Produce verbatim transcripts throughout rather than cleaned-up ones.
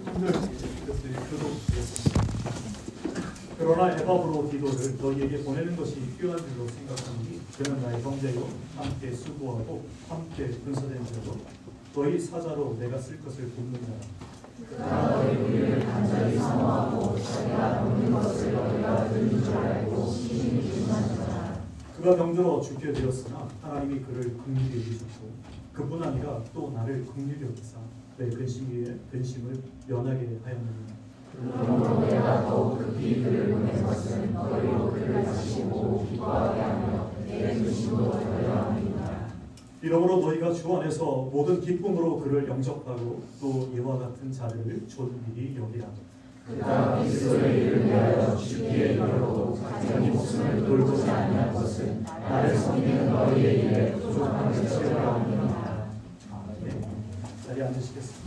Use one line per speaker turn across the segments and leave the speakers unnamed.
힘들 것들이 교도되었습니다. 그러나 에바브로디도를 너희에게 보내는 것이 필요한 줄로 생각하니 그는 나의 형제요 함께 수고하고 함께 분서된 자로 너희 사자로 내가 쓸 것을 돕는 자라.
그가 너희 우리를 간절히 사모하고 자기가 돕는 것을 너희가 듣는 줄 알고 심히 기뻐하더라.
그가 병들어 죽게 되었으나 하나님이 그를 긍휼히 여기셨고 그뿐 아니라 또 나를 긍휼히 여기사 내 근심 위에 근심을 면하게 하였느니라.
그러므로 내가 더욱 급히 그를 보낸 것은 너희로 그를 다시 보고 기뻐하게 하며 내 근심도 덜려함이니라.
이러므로 너희가 주 안에서 모든 기쁨으로 그를 영접하고 또 이와 같은 자들을 존귀히 여기라.
그가 그리스도의 이름을 위하여 죽기에 이르러도 자기 목숨을 돌보지 아니한 것은 나를 섬기는 너희의 일에 부족함을 채우려함이니라.
아멘. 자리에 앉으시겠습니다.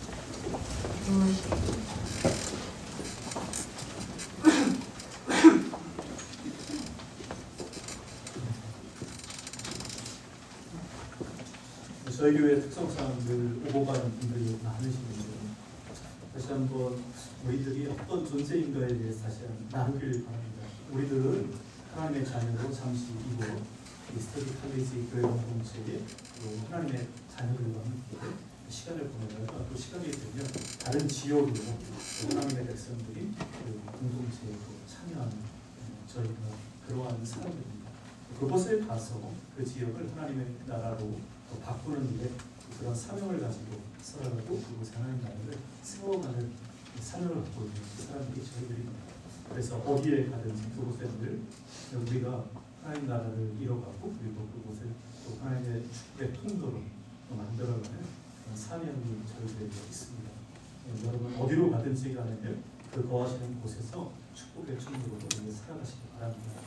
저희 교회 특성상 늘 오고 가는 분들이 많으시는데 다시 한번 우리들이 어떤 존재인가에 대해서 다시 한번 나누길 바랍니다. 우리들은 하나님의 자녀로 잠시 이곳 스터디 칼리지 교회 공동체에 또 하나님의 자녀들과 함께 시간을 보내다가 또 시간이 되면 다른 지역으로 하나님의 백성들이 그 공동체에 참여하는 저희가 그러한 사람들입니다. 그곳에 가서 그 지역을 하나님의 나라로 바꾸는 일에 그런 사명을 가지고 살아가고 그곳에 하나님 나라를 세워가는 사명을 갖고 있는 그 사람들이 저희들입니다. 그래서 어디에 가든지 그곳에 늘 우리가 하나님 나라를 이뤄가고 그리고 그곳을 또 하나님의 축복의 통로로 만들어가는 그런 사명이 저희들에게 있습니다. 여러분 어디로 가든지 간에 그 거하시는 곳에서 축복의 통로로 살아가시기 바랍니다.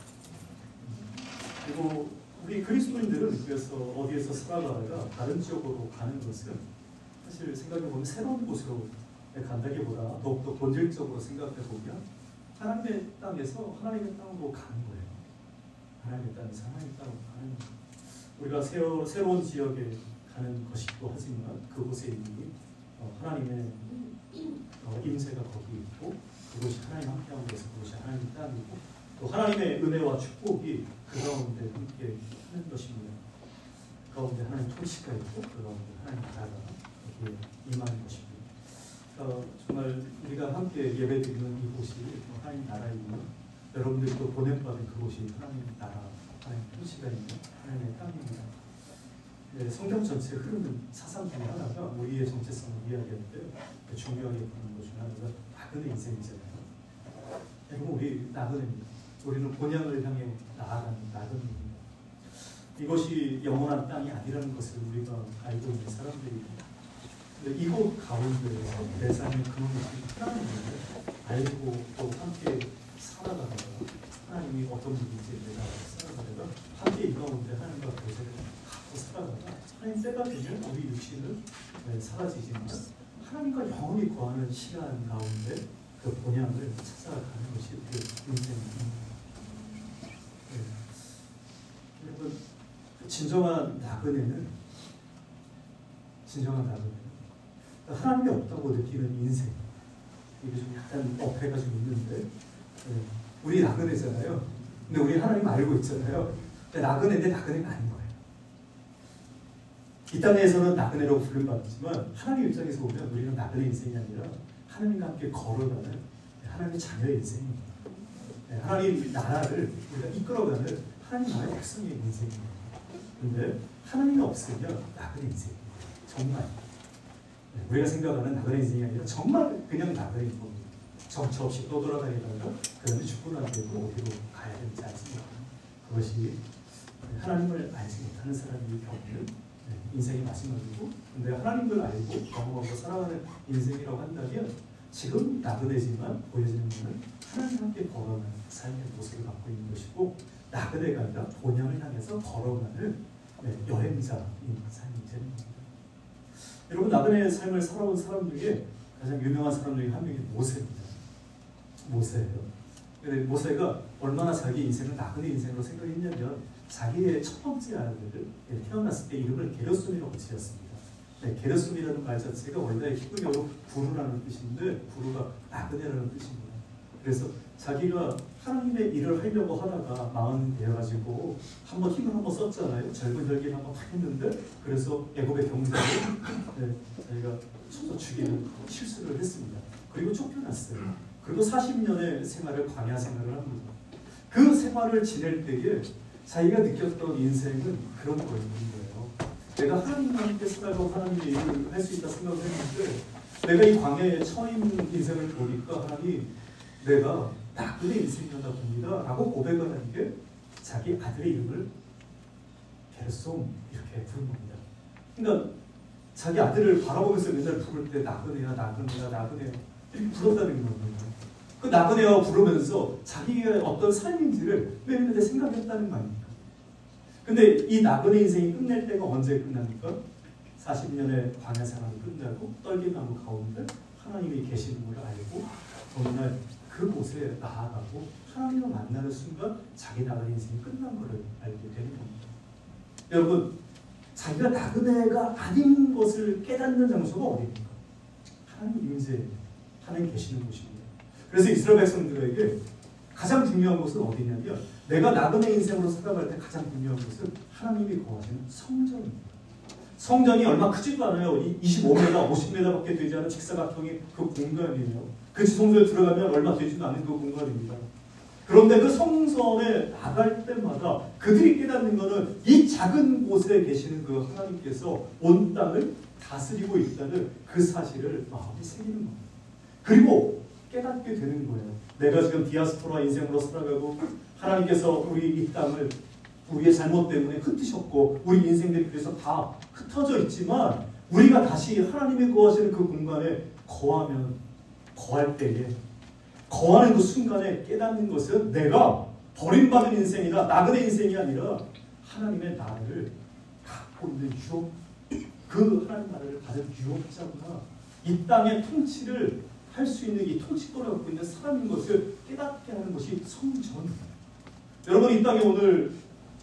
그리고 우리 그리스도인들은 그래서 어디에서 살아가다가 다른 지역으로 가는 것은 사실 생각해보면 새로운 곳으로 간다기보다 더욱더 본질적으로 생각해보면 하나님의 땅에서 하나님의 땅으로 가는 거예요. 하나님의 땅에서 하나님의 땅으로 가는 거예요. 우리가 새로, 새로운 지역에 가는 것이기도 하지만 그곳에 이미 하나님의 임재가 거기 있고 그곳이 하나님 함께하는 곳에서 그곳이 하나님의 땅이고 또 하나님의 은혜와 축복이 그 가운데 함께 하는 것입니다. 그 가운데 하나님 통치가 있고 그 가운데 하나님 나라가 여기에 임하는 것입니다. 어, 정말 우리가 함께 예배드리는 이곳이 하나님 나라이며 여러분들이 또 보냄받은 그곳이 하나님 나라, 하나님 통치가 있는 하나님의 땅입니다. 네, 성경 전체에 흐르는 사상 중에 하나가 우리의 정체성을 이야기하는데요. 중요하게 보는 것 중에 하나가 나그네 인생이잖아요. 여러분 우리 나그네입니다. 우리는 본향을 향해 나아가는 나그네입니다. 이것이 영원한 땅이 아니라는 것을 우리가 알고 있는 사람들입니다. 이곳 가운데에서 내 삶의 근원이 하나님을 알고 또 함께 살아가다가 하나님이 어떤 분인지 내가 살아가다가 함께 이 가운데 하나님과 교제를 갖고 살아가다가 하나님 때가 되면 우리 육신은 사라지지만 하나님과 영원히 거하는 시간 가운데 그 본향을 찾아가는 것이 우리 인생입니다. 여러분 진정한 나그네는 진정한 나그네는 하나님이 없다고 느끼는 인생 이게 좀 약간 어폐가 좀 있는데 우리 나그네잖아요. 근데 우리 하나님 알고 있잖아요. 근데 나그네인데 나그네가 아닌 거예요. 이 땅에서는 나그네라고 부름받지만 하나님 입장에서 보면 우리는 나그네 인생이 아니라 하나님과 함께 걸어가는 하나님의 자녀의 인생입니다. 하나님 나라를 우리가 이끌어가는 하나님 나라의 백성의 인생이에요. 근데 하나님이 없으면 나그네 인생이에요. 정말 우리가 생각하는 나그네 인생이 아니라 정말 그냥 나그네 인생입니다. 정처 없이 떠돌아다니다가 그 다음에 죽고 난 뒤에도 어디로 가야 되는지 알지 못하는 그것이 하나님을 알지 못하는 사람이 겪는 인생의 마지막이고 근데 하나님을 알고 경험하고 살아가는 인생이라고 한다면 지금 나그네지만 보여지는 것은 하나님과 함께 걸어가는 삶의 모습을 갖고 있는 것이고 나그네가 아니라 본향을 향해서 걸어가는 네, 여행자인 삶이 되는 겁니다. 여러분 나그네의 삶을 살아온 사람 중에 가장 유명한 사람 중에 한 명이 모세입니다. 모세예요. 근데 모세가 얼마나 자기 인생을 나그네 인생으로 생각했냐면 자기의 첫 번째 아들을 태어났을 때 이름을 게르솜이라고 지었습니다. 네, 게르솜이라는 말 자체가 원래 히브리어로 구루라는 뜻인데 구루가 나그네라는 뜻입니다. 그래서 자기가 하나님의 일을 하려고 하다가 마흔이 되어가지고 한번 힘을 한번 썼잖아요. 젊은 혈기를 한번 탁 했는데 그래서 애굽의 경제를 네, 자기가 쳐서 죽이는 실수를 했습니다. 그리고 쫓겨났어요. 그리고 사십 년의 생활을 광야 생활을 합니다. 그 생활을 지낼 때에 자기가 느꼈던 인생은 그런 거였는 거예요. 내가 하나님과 함께 살고 하나님의 일을 할 수 있다 생각을 했는데 내가 이 광야에 처인 인생을 보니까 하나님 내가 나그네 인생이었나 봅니다 라고 고백하는 게 자기 아들의 이름을 게르솜 이렇게 부른 겁니다. 그러니까 자기 아들을 바라보면서 맨날 부를 때 나그네야 나그네야 나그네야 이렇게 불렀다는 겁니다. 그 나그네와 부르면서 자기의 어떤 삶인지를 매일매일 생각했다는 말입니다. 근데 이 나그네 인생이 끝낼 때가 언제 끝납니까? 사십 년의 광야 생활이 끝나고 떨기나무 가운데 하나님이 계시는 걸 알고 어느 날 그곳에 나아가고 하나님을 만나는 순간 자기 나그네 인생이 끝난 것을 알게 되는 겁니다. 여러분, 자기가 나그네가 아닌 것을 깨닫는 장소가 어디입니까? 하나님 임재, 하나님 계시는 곳입니다. 그래서 이스라엘 백성들에게 가장 중요한 것은 어디냐면 내가 나그네 인생으로 살아갈 때 가장 중요한 것은 하나님이 거하시는 성전입니다. 성전이 얼마 크지도 않아요. 이십오 미터, 오십 미터밖에 되지 않은 직사각형의 그 공간이에요. 그 성전에 들어가면 얼마 되지도 않은 그 공간입니다. 그런데 그 성전에 나갈 때마다 그들이 깨닫는 것은 이 작은 곳에 계시는 그 하나님께서 온 땅을 다스리고 있다는 그 사실을 마음에 새기는 겁니다. 그리고 깨닫게 되는 거예요. 내가 지금 디아스포라 인생으로 살아가고 하나님께서 우리 이 땅을 우리의 잘못 때문에 흩으셨고 우리 인생들이 그래서 다 흩어져 있지만 우리가 다시 하나님이 거하시는 그 공간에 거하면 거할 때에 거하는 그 순간에 깨닫는 것은 내가 버림받은 인생이다. 나그네 인생이 아니라 하나님의 나라를 갖고 있는 유업, 그 하나님 나라를 받은 유업자구나. 이 땅의 통치를 할 수 있는 이 통치권을 갖고 있는 사람인 것을 깨닫게 하는 것이 성전. 여러분 이 땅에 오늘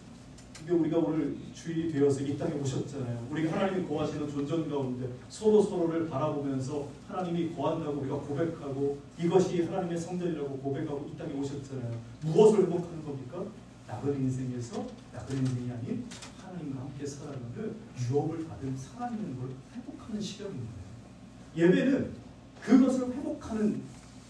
우리가 오늘 주일이 되어서 이 땅에 오셨잖아요. 우리가 하나님이 거하시는 존전 가운데 서로 서로를 바라보면서 하나님이 거한다고 우리가 고백하고 이것이 하나님의 성전이라고 고백하고 이 땅에 오셨잖아요. 무엇을 회복하는 겁니까? 나그네 인생에서 나그네 인생이 아닌 하나님과 함께 살아가는 유업을 받은 살아있는 걸 회복하는 시간입니다. 예배는 그것을 회복하는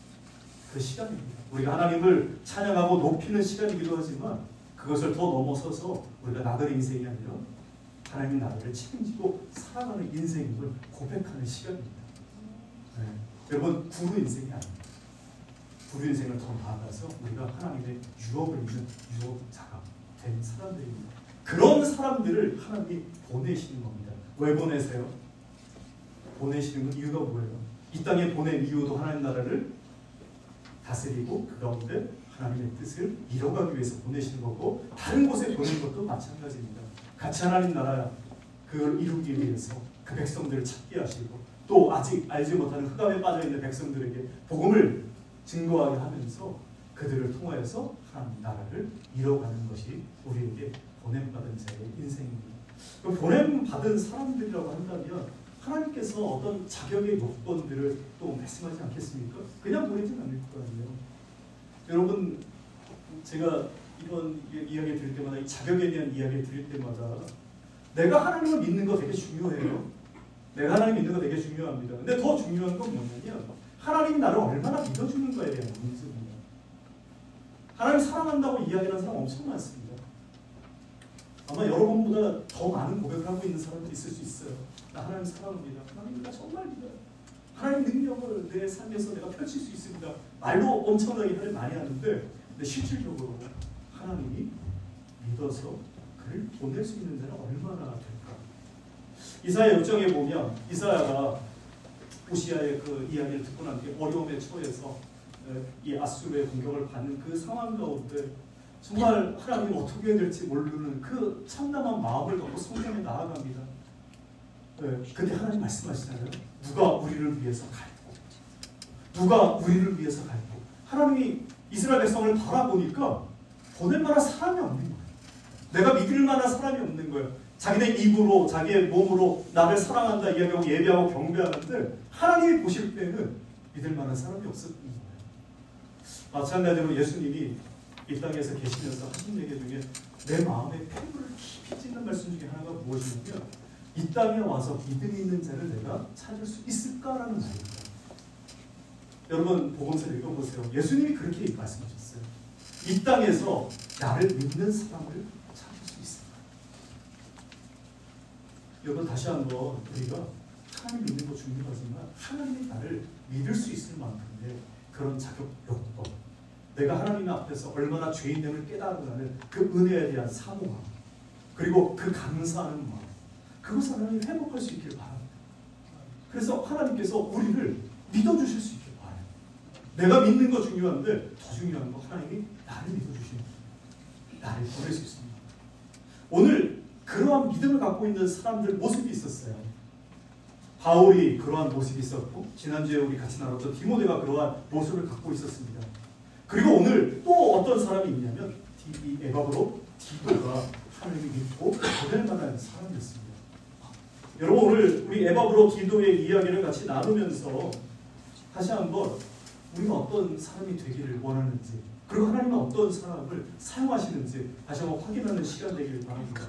그 시간입니다. 우리가 하나님을 찬양하고 높이는 시간이기도 하지만 그것을 더 넘어서서 우리가 나그네 인생이 아니라 하나님 나라를 책임지고 살아가는 인생임을 고백하는 시간입니다. 네. 여러분 구루 인생이 아닙니다. 구루 인생을 더 나아가서 우리가 하나님의 유업을 있는 유업자가 된 사람들입니다. 그런 사람들을 하나님이 보내시는 겁니다. 왜 보내세요? 보내시는 이유가 뭐예요? 이 땅에 보낸 이유도 하나님 나라를 다스리고 그 가운데 하나님의 뜻을 이뤄가기 위해서 보내시는 거고 다른 곳에 보낸 것도 마찬가지입니다. 같이 하나님 나라 그걸 이루기 위해서 그 백성들을 찾게 하시고 또 아직 알지 못하는 흑암에 빠져있는 백성들에게 복음을 증거하게 하면서 그들을 통하여서 하나님 나라를 이뤄가는 것이 우리에게 보냄받은 자의 인생입니다. 보냄받은 사람들이라고 한다면 하나님께서 어떤 자격의 요건들을 또 말씀하지 않겠습니까? 그냥 보내진 않을 거 아니에요. 여러분 제가 이런 이야기 드릴 때마다 이 자격에 대한 이야기 드릴 때마다 내가 하나님을 믿는 거 되게 중요해요. 내가 하나님 믿는 거 되게 중요합니다. 근데 더 중요한 건 뭐냐면 하나님이 나를 얼마나 믿어주는가에 대한 문제입니다. 하나님 사랑한다고 이야기하는 사람 엄청 많습니다. 아마 여러분보다 더 많은 고백을 하고 있는 사람들이 있을 수 있어요. 나 하나님 사랑합니다. 하나님 나 정말 믿어요. 하나님 능력을 내 삶에서 내가 펼칠 수 있습니다. 말로 엄청나게 하나님 많이 하는데 근데 실질적으로 하나님이 믿어서 그를 보낼 수 있는 자는 얼마나 될까? 이사야 육 장에 보면 이사야가 우시아의 그 이야기를 듣고 난 뒤에 어려움에 처해서 이 아수르의 공격을 받는 그 상황 가운데 정말 하나님 어떻게 해야 될지 모르는 그 참담한 마음을 갖고 성전에 나아갑니다. 네, 근데 하나님 말씀하시잖아요. 누가 우리를 위해서 갈고 누가 우리를 위해서 갈고 하나님이 이스라엘 백성을 바라보니까 보낼 만한 사람이 없는 거예요. 내가 믿을 만한 사람이 없는 거예요. 자기네 입으로 자기의 몸으로 나를 사랑한다 이야기하고 예배하고 경배하는데 하나님이 보실 때는 믿을 만한 사람이 없었던 거예요. 마찬가지로 예수님이 이 땅에서 계시면서 하신 얘기 중에 내 마음에 폐물을 깊이 찢는 말씀 중에 하나가 무엇이냐면 이 땅에 와서 믿음 있는 자를 내가 찾을 수 있을까라는 말입니다. 여러분 복음서를 읽어보세요. 예수님이 그렇게 말씀하셨어요. 이 땅에서 나를 믿는 사람을 찾을 수 있을까? 여러분 다시 한번 우리가 하나님 믿는 거 중요하지만 하나님이 나를 믿을 수 있을 만큼의 그런 자격 요건, 내가 하나님 앞에서 얼마나 죄인됨을 깨달으라는 그 은혜에 대한 사모함, 그리고 그 감사하는 마음, 그것을 하나님이 회복할 수 있길 바랍니다. 그래서 하나님께서 우리를 믿어주실 수 있길 바라요. 내가 믿는 거 중요한데 더 중요한 건 하나님이 나를 믿어주시는 거예요. 나를 보낼 수 있습니다. 오늘 그러한 믿음을 갖고 있는 사람들 모습이 있었어요. 바울이 그러한 모습이 있었고 지난주에 우리 같이 나눴던 디모데가 그러한 모습을 갖고 있었습니다. 그리고 오늘 또 어떤 사람이 있냐면 이 에바브로 디도가 하나님이 믿고 보낼 만한 사람이었습니다. 여러분 오늘 우리 에바브로 디도의 이야기를 같이 나누면서 다시 한번 우리가 어떤 사람이 되기를 원하는지, 그리고 하나님은 어떤 사람을 사용하시는지 다시 한번 확인하는 시간 되기를 바랍니다.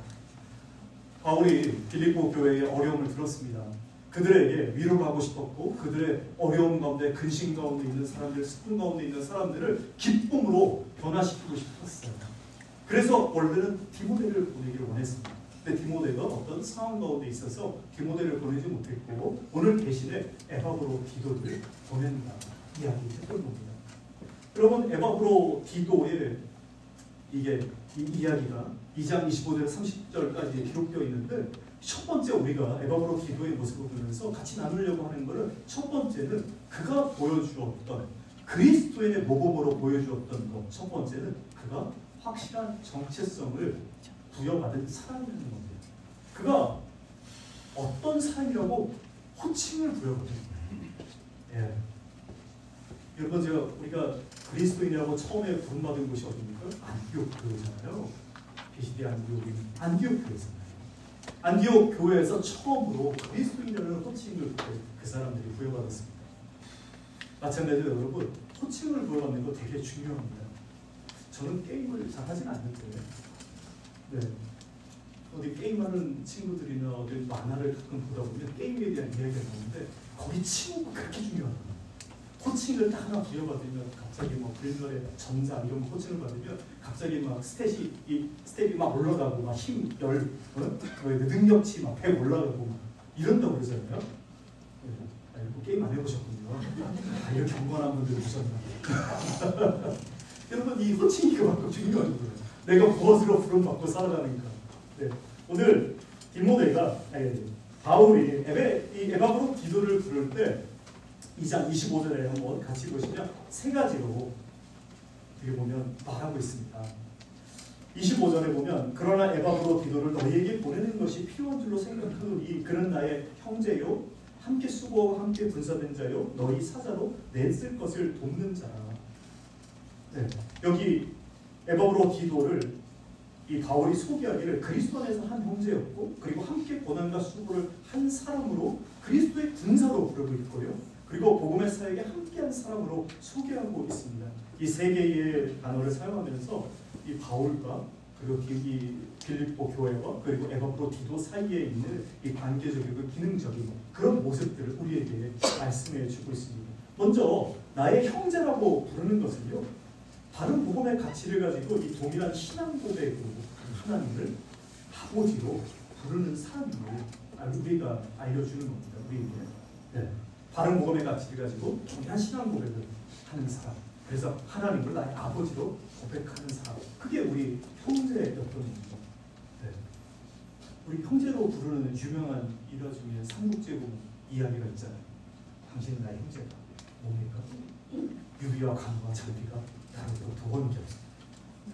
바울이 빌립보 교회의 어려움을 들었습니다. 그들에게 위로를 하고 싶었고 그들의 어려움 가운데, 근심 가운데 있는 사람들, 슬픔 가운데 있는 사람들을 기쁨으로 변화시키고 싶었어요. 그래서 원래는 디모데를 보내기를 원했습니다. 근데 디모데가 어떤 상황 가운데 있어서 디모데를 보내지 못했고 오늘 대신에 에바브로 디도를 보낸다 이야기했던 겁니다. 여러분 에바브로 디도의 이게 이 이야기가 이 장 이십오 절 삼십 절까지 기록되어 있는데 첫 번째 우리가 에바브로 디도의 모습을 보면서 같이 나누려고 하는 것은 첫 번째는 그가 보여주었던 그리스도인의 모범으로 보여주었던 것. 첫 번째는 그가 확실한 정체성을 부여받은 사람이라는 겁니다. 그가 어떤 사람이라고 호칭을 부여받은 거예요. 예. 여러분 제가 우리가 그리스도인이라고 처음에 부름받은 곳이 어디입니까? 안디옥 교회잖아요. 비시디 안디옥인 안디옥 교회잖아요. 안디옥 교회에서 처음으로 그리스도인이라는 호칭을 그 사람들이 부여받았습니다. 마찬가지로 여러분 호칭을 부여받는 거 되게 중요합니다. 저는 게임을 잘 하진 않는데 네. 어디 게임하는 친구들이나 어디 만화를 가끔 보다 보면 게임에 대한 이야기가 나오는데 거기 친구가 그렇게 중요하다. 호칭을 딱 하나 부여받으면 갑자기 뭐 불멸의 전자 이런 호칭을 받으면 갑자기 막 스탯이 이 스탯이 막 올라가고 막 힘, 열, 어? 능력치 막 백 올라가고 막 이런다고 그러잖아요. 아, 이거 게임 안 해보셨군요. 아, 이렇게 경건한 분들 오셨나. 여러분 이 호칭이 그만큼 중요한 거예요. 내가 무엇으로 부름받고 살아가는가. 네. 오늘 디모데가 아니, 바울이 에베, 이 에바브로 디도를 부를 때 이 장 이십오 절에 한번 같이 보시면 세 가지로 어떻게 보면 말하고 있습니다. 이십오 절에 보면 그러나 에바브로 디도를 너희에게 보내는 것이 필요한 줄로 생각하노니 그는 나의 형제요 함께 수고하고 함께 분사된 자요 너희 사자로 냈을 것을 돕는 자라. 네. 여기 에바브로 디도를 이 바울이 소개하기를 그리스도 안에서 한 형제였고 그리고 함께 고난과 수고를 한 사람으로 그리스도의 군사로 부르고 있고요. 그리고 복음의 사역에 함께한 사람으로 소개하고 있습니다. 이 세 개의 단어를 사용하면서 이 바울과 그리고 이 빌립보 교회와 그리고 에바브로 디도 사이에 있는 이 관계적이고 기능적인 그런 모습들을 우리에게 말씀해 주고 있습니다. 먼저 나의 형제라고 부르는 것은요. 다른 복음의 가치를 가지고 이 동일한 신앙 고백으로 하나님을 아버지로 부르는 사람임을 우리가 알려주는 겁니다. 우리에게. 네. 다른 복음의 가치를 가지고 동일한 신앙 고백을 하는 사람. 그래서 하나님을 나의 아버지로 고백하는 사람. 그게 우리 형제였던 겁니다. 네. 우리 형제로 부르는 유명한 일화 중에 삼국제국 이야기가 있잖아요. 당신은 나의 형제다. 뭡니까? 유비와 강과 장비가 나를 도원이었습니다. 네.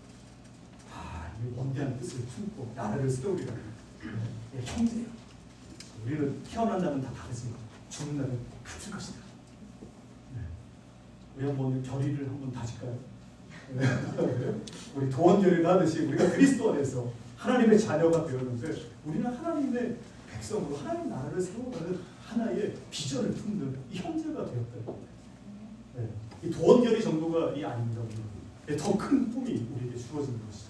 아, 이 원대한 뜻을 품고 나라를 세우리라. 네. 형제야. 우리는 태어난 날은 다 다르지만 죽는 날은 같을 것이다. 네. 우리 한번 결의를 한번 다질까요? 네. 우리 도원 결의를 하듯이 우리가 그리스도 안에서 하나님의 자녀가 되었는데 우리는 하나님의 백성으로 하나님 나라를 세워가는 하나의 비전을 품는 이 형제가 되었다. 네. 이 도원결의 정도가 이 아닙니다. 네, 더 큰 꿈이 우리에게 주어진 것이죠.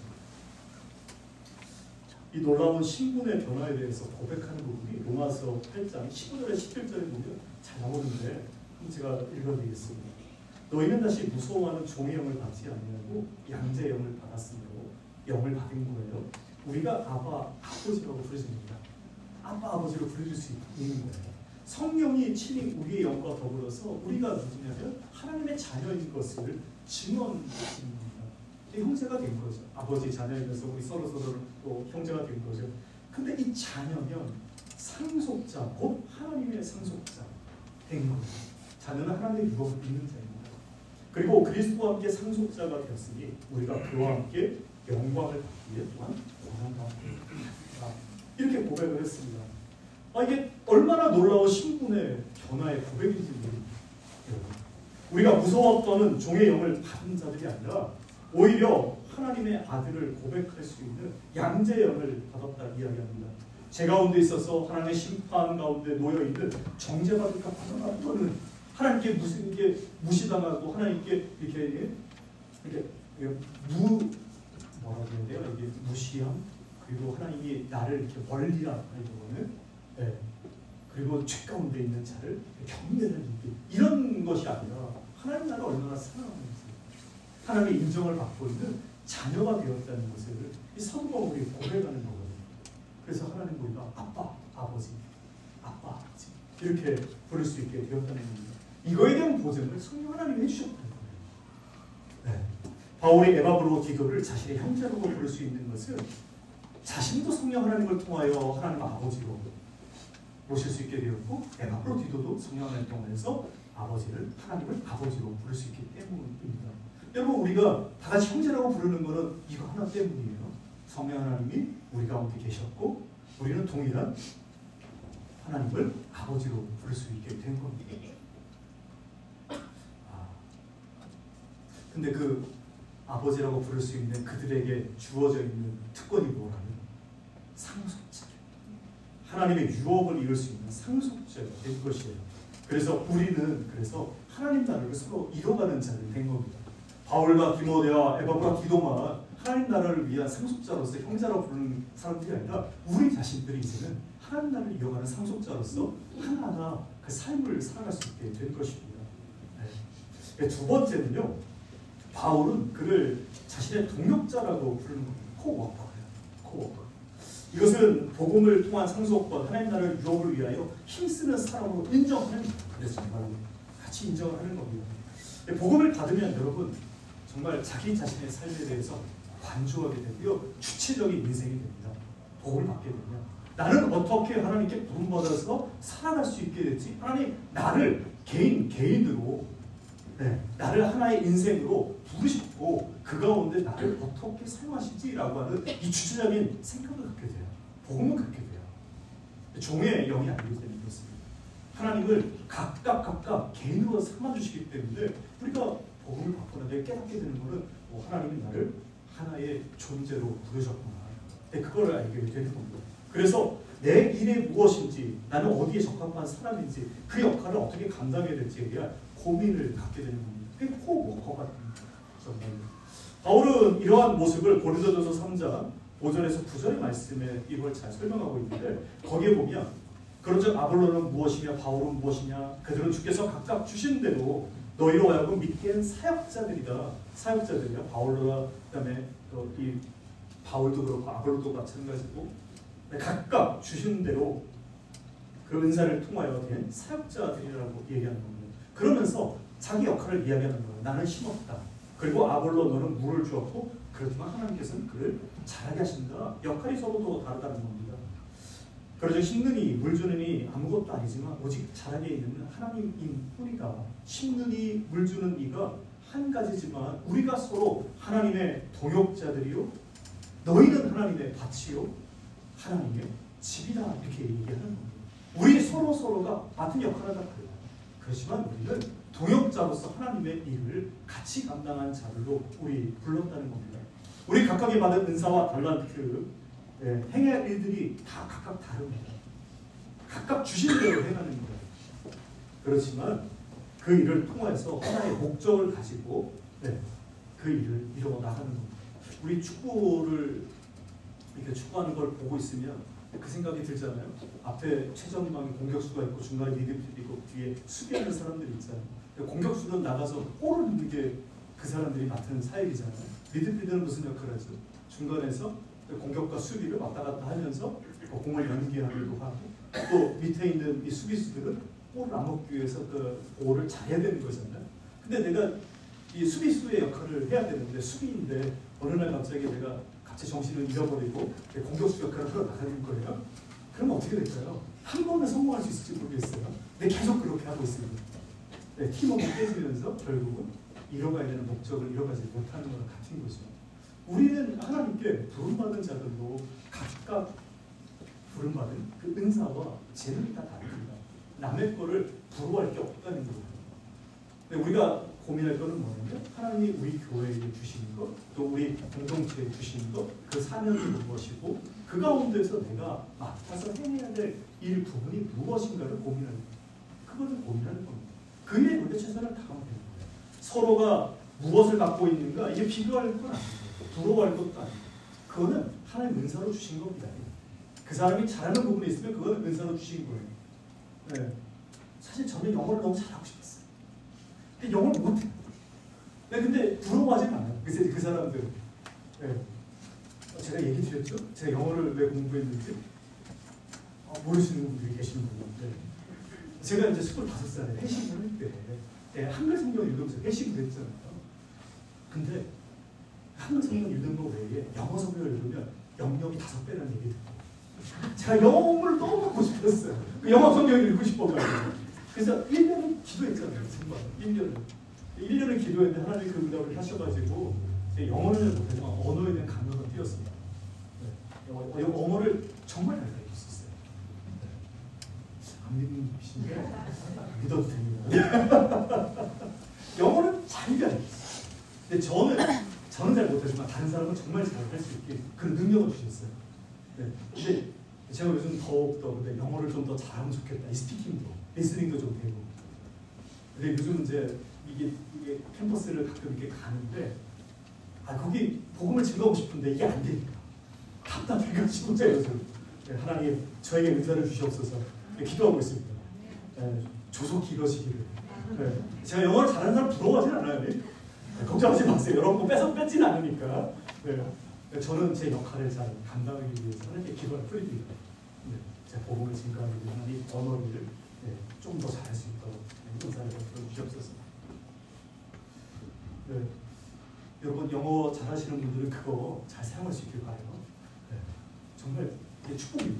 이 놀라운 신분의 변화에 대해서 고백하는 부분이 로마서 팔 장 십오 절에 십칠 절에 보면 잘 나오는데 제가 읽어드리겠습니다. 너희는 다시 무서워하는 종의 영을 받지 아니하고 양자의 영을 받았으므로 영을 받은 거예요. 우리가 아바 아버지라고 부르십니다. 아빠 아버지로 부르실 수 있는 거예요. 성령이 친히 우리의 영과 더불어서 우리가 누구냐면 하나님의 자녀인 것을 증언하십니다. 형제가 된 거죠. 아버지 자녀이면서 우리 서로 서로 또 형제가 된 거죠. 근데 이 자녀면 상속자, 곧 하나님의 상속자 된 거죠. 자녀는 하나님의 유업을 믿는 자입니다. 그리고 그리스도와 함께 상속자가 되었으니 우리가 그와 함께 영광을 받기 위해 또한 고난과 함께 이렇게 고백을 했습니다. 아, 이게 얼마나 놀라운 신분의 변화의 고백인지 모릅니다. 우리가 무서웠던 종의 영을 받은 자들이 아니라 오히려 하나님의 아들을 고백할 수 있는 양자의 영을 받았다 이야기합니다. 제 가운데 있어서 하나님의 심판 가운데 놓여있는 정죄받을까 받아가 또는 하나님께 무슨 게 무시당하고 하나님께 이렇게 이렇게 무 뭐라고 해야 돼요? 이게 무시함 그리고 하나님이 나를 이렇게 멀리라 하는 거는 네. 그리고 죄 가운데 있는 자를 경멸하는 느낌 이런 것이 아니라 하나님 나를 얼마나 사랑하는지 하나님의 인정을 받고 있는 자녀가 되었다는 것을 이 사도 바울이 고백하는 거거든요. 그래서 하나님 우리가 아빠, 아버지, 아빠, 아버지 이렇게 부를 수 있게 되었다는 겁니다. 이거에 대한 보증을 성령 하나님이 해주셨다는 거예요. 네. 바울이 에바브로 디도를 자신의 형제라고 부를 수 있는 것은 자신도 성령 하나님을 통하여 하나님 아버지로 모실 수 있게 되었고 에바브로 디도도 성령 하나님을 통해서 아버지를 하나님을 아버지로 부를 수 있기 때문입니다. 여러분 우리가 다 같이 형제라고 부르는 것은 이거 하나 때문이에요. 성령 하나님이 우리 가운데 계셨고 우리는 동일한 하나님을 아버지로 부를 수 있게 된 겁니다. 아, 근데 그 아버지라고 부를 수 있는 그들에게 주어져 있는 특권이 뭐라면 상속자. 하나님의 유업을 이룰 수 있는 상속자가 된 것이에요. 그래서 우리는 그래서 하나님 나라를 서로 이뤄가는 자들이 된 겁니다. 바울과 디모데와 에바브라 디도만 하나님 나라를 위한 상속자로서 형제라고 부르는 사람들이 아니라 우리 자신들이 이제는 하나님 나라를 이어가는 상속자로서 하나하나 그 삶을 살아갈 수 있게 된 것입니다. 네. 두 번째는요. 바울은 그를 자신의 동역자라고 부르는 겁니다. 코워커예요. 코워커. 이것은 복음을 통한 상속과 하나님 나라의 유업을 위하여 힘쓰는 사람으로 인정하는 그래서 정말 같이 인정을 하는 겁니다. 복음을 받으면 여러분 정말 자기 자신의 삶에 대해서 관조하게 되고요. 주체적인 인생이 됩니다. 복음을 받게 되면 나는 어떻게 하나님께 부름받아서 살아갈 수 있게 됐지? 하나님 나를 개인, 개인으로 네, 나를 하나의 인생으로 부르셨고 그 가운데 나를 어떻게 사용하시지라고 하는 이 주체적인 생각을 갖게 돼요. 복음은 갖게 돼요. 종의 영이 아니기 때문에 그렇습니다. 하나님을 각각 각각 개인으로 삼아주시기 때문에 우리가 복음을 받거나 내가 깨닫게 되는 것은 뭐 하나님이 나를 하나의 존재로 부르셨구나. 네, 그걸 알게 되는 겁니다. 그래서 내 일이 무엇인지 나는 어디에 적합한 사람인지 그 역할을 어떻게 감당해야 될지에 대한 고민을 갖게 되는 겁니다. 그게 코워커가 됩니다. 바울은 이러한 모습을 고린도전서 삼 장 오 절에서 구 절의 말씀에 이걸 잘 설명하고 있는데 거기에 보면 그런즉 아볼로는 무엇이냐 바울은 무엇이냐 그들은 주께서 각각 주신 대로 너희로 하여금 믿게 한 사역자들이다. 사역자들이야. 바울로가 그다음에 또 이 바울도 그렇고 아볼로도 마찬가지고 각각 주신 대로 그 은사를 통하여 된 사역자들이라고 얘기하는 겁니다. 그러면서 자기 역할을 이야기하는 거예요. 나는 심었다. 그리고 아볼로 너는 물을 주었고 그렇지만 하나님께서는 그를 자라게 하신다. 역할이 서로 다르다는 겁니다. 그러죠. 심는 이, 물 주는 이 아무것도 아니지만 오직 자라게 있는 하나님인 뿐이다. 심는 이, 물 주는 이가 한 가지지만 우리가 서로 하나님의 동역자들이요. 너희는 하나님의 밭이요. 하나님의 집이다. 이렇게 얘기하는 겁니다. 우리 서로 서로가 맡은 역할을 다 달라요. 그렇지만 우리는 동역자로서 하나님의 일을 같이 감당한 자들로 우리 불렀다는 겁니다. 우리 각각이 받은 은사와 달란트 네, 행해야 할 일들이 다 각각 다릅니다. 각각 주신 대로 행하는 거예요. 그렇지만 그 일을 통해서 하나의 목적을 가지고 네, 그 일을 이루어 나가는 겁니다. 우리 축구를 이렇게 축구하는 걸 보고 있으면 그 생각이 들잖아요. 앞에 최전방에 공격수가 있고 중간에 미드필드 있고 뒤에 수비하는 사람들이 있잖아요. 공격수는 나가서 골을 넣는 게 그 사람들이 맡은 사역이잖아요. 미드필드는 무슨 역할을 하죠? 중간에서 공격과 수비를 왔다 갔다 하면서 공을 연기하기도 하고 또 밑에 있는 이 수비수들은 골을 안 먹기 위해서 그 볼을 잘해야 되는 거잖아요. 근데 내가 이 수비수의 역할을 해야 되는데 수비인데 어느 날 갑자기 내가 갑자기 정신을 잃어버리고 공격수 역할을 하러 나가는 거예요. 그러면 어떻게 될까요? 한 번에 성공할 수 있을지 모르겠어요. 근데 계속 그렇게 하고 있습니다. 네, 팀워크 깨지면서 결국은 이뤄가야 되는 목적을 이뤄가지 못하는 거랑 같은 거죠. 우리는 하나님께 부름받은 자들로 각각 부름받은 그 은사와 재능이 다 다릅니다. 남의 거를 부러워할 게 없다는 거예요. 근데 우리가 고민할 거는 뭐냐면 하나님이 우리 교회에 주시는 것, 또 우리 공동체에 주시는 것, 그 사명이 무엇이고 그 가운데서 내가 맡아서 해내야 될 일 부분이 무엇인가를 고민하는 거예요. 그것을 고민하는 겁니다. 그 일에 우리가 최선을 다하면 되는 거예요. 서로가 무엇을 갖고 있는가 이게 비교할 건 아니에요. 부러워할 것도 아니에요. 그거는 하나님 은사로 주신 겁니다. 그 사람이 잘하는 부분이 있으면 그건 은사로 주신 거예요. 네. 사실 저는 영어를 너무 잘하고 싶었어요. 근데 영어를 못해요. 네, 근데 부러워하진 않아요. 그, 그 사람들은. 네. 제가 얘기 드렸죠? 제가 영어를 왜 공부했는지 어, 모르시는 분들이 계시는 분인데 제가 이제 스물다섯 살에 회식을 할 때 네, 한글 성경 읽으면서 회식을 했잖아요. 근데 한글 성경 읽는 거 외에 영어 성경을 읽으면 영역이 다섯 배라는 얘기 듣고 제가 영어를 너무 갖고 싶었어요. 그 영어 성경을 읽고 싶어가지고 그래서 일 년을 기도했잖아요. 정말 일 년을 일 년을 기도했는데 하나님이 그 응답을 하셔가지고 영어를 못하지만 언어에 대한 감동을 띄었습니다. 네. 영어, 영어, 영어를 정말 잘 가르칠 수 있어요. 네. 안 믿는 분이신데 믿어도 됩니다. 영어를 잘 가르쳤어요. 근데 저는 저는 잘 못하지만 다른 사람은 정말 잘 할 수 있게 그런 능력을 주셨어요. 네. 근데 제가 요즘 더욱더 근데 영어를 좀 더 잘하면 좋겠다. 이 스피킹도, 리스닝도 좀 되고. 근데 요즘 이제 이게 이게 캠퍼스를 가끔 이렇게 가는데 아 거기 복음을 증거하고 싶은데 이게 안 되니까 답답해가지고 제가 요즘 네, 하나님 저에게 은사를 주시옵소서 네, 기도하고 있습니다. 네, 조속히 이루어지기를. 네. 제가 영어를 잘하는 사람 부러워하진 않아요. 네. 걱정하지 마세요. 여러분 거 뺏어 뺏진 않으니까. 네. 저는 제 역할을 잘 감당하기 위해서 하나님께 기도를 드립니다. 네. 제 복음을 증거하기 위해 하나님 언어를 네, 좀 더 잘할 수 있도록 은사를 베풀어 주시옵소서. 네. 여러분 영어 잘하시는 분들은 그거 잘 사용할 수 있길 바라요. 네. 정말 이게 축복입니다.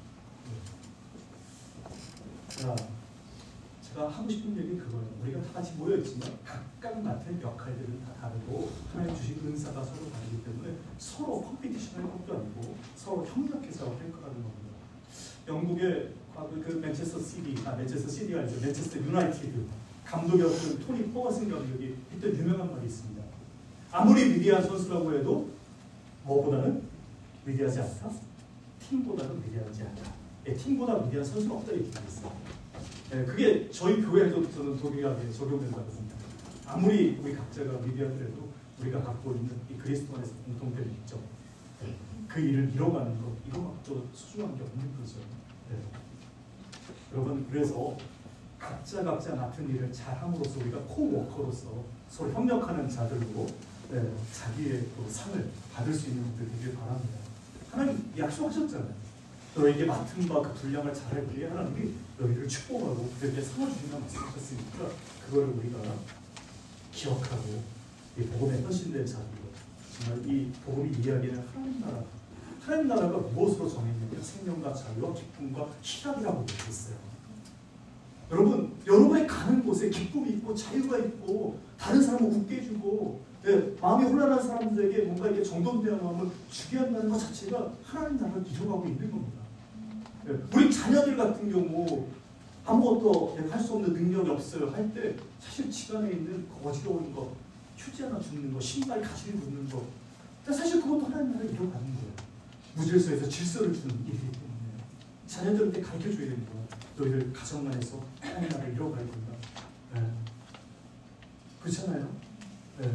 네. 자, 제가 하고 싶은 얘기는 그거예요. 우리가 다 같이 모여있지만 각각 맡은 역할들은 다 다르고 하나님 주신 은사가 서로 다르기 때문에 서로 컴피티션 할 것도 아니고 서로 협력해서 할 거라는 겁니다. 영국의 그 맨체스터 시티, 아 맨체스터 시티가 아니죠. 맨체스터 유나이티드 감독이었던 토니 퍼거슨 감독이 이때 유명한 말이 있습니다. 아무리 위대한 선수라고 해도 뭐보다는 위대하지 않다? 팀보다는 위대하지 않다. 예, 팀보다 위대한 선수는 없다 이렇게 말했어요. 예, 그게 저희 교회에도 저는 동일하게 적용된다고 봅니다. 아무리 우리 각자가 위대하더라도 우리가 갖고 있는 이 그리스도 안에서 공통된 목적, 예, 그 일을 이뤄가는 것, 이거만큼 소중한 게 없는 거죠. 예. 여러분 그래서 각자 각자 맡은 일을 잘함으로써 우리가 코워커로서 서로 협력하는 자들로 네, 자기의 또 상을 받을 수 있는 분들 되길 바랍니다. 하나님 약속하셨잖아요. 너에게 맡은 바 그 분량을 잘할 때에 하나님이 너희를 축복하고 그들에게 상을 주신다고 말씀하셨으니까 그거를 우리가 기억하고 이 복음에 헌신된 자들로 정말 이 복음이 이야기하는 하나님 나라 하나님 나라가 무엇으로 정했냐면 생명과 자유와 기쁨과 희락이라고 얘기했어요. 여러분, 여러분이 가는 곳에 기쁨이 있고 자유가 있고 다른 사람을 웃게 해주고 네, 마음이 혼란한 사람들에게 뭔가 이렇게 정돈되어 마음을 주게 한다는 것 자체가 하나님 나라를 이루어가고 있는 겁니다. 네, 우리 자녀들 같은 경우 아무것도 할 수 없는 능력이 없어요 할 때 사실 집안에 있는 어지러운 거, 휴지 하나 줍는 거, 신발 가지고 묻는 거 사실 그것도 하나님 나라를 이루어가는 거예요. 무질서에서 질서를 주는 일이기 때문에 자녀들한테 가르쳐줘야 되는 거야. 너희들 가정만 해서 하나님 나라를 이뤄가야 된다. 네. 그렇잖아요? 네.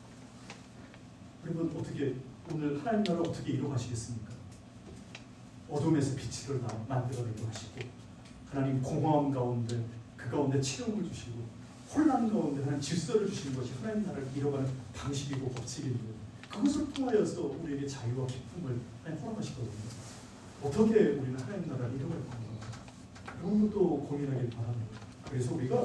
여러분 어떻게 오늘 하나님 나라를 어떻게 이뤄가시겠습니까? 어둠에서 빛을 만들어내게 하시고 하나님 공허함 가운데 그 가운데 치료를 주시고 혼란 가운데 하나님 질서를 주시는 것이 하나님 나라를 이뤄가는 방식이고 법칙인데 그것을 통하여서 우리에게 자유와 기쁨을 하나님 허락하시거든요. 어떻게 우리는 하나님 나라를 이뤄갈 건가? 그런 것도 고민하길 바랍니다. 그래서 우리가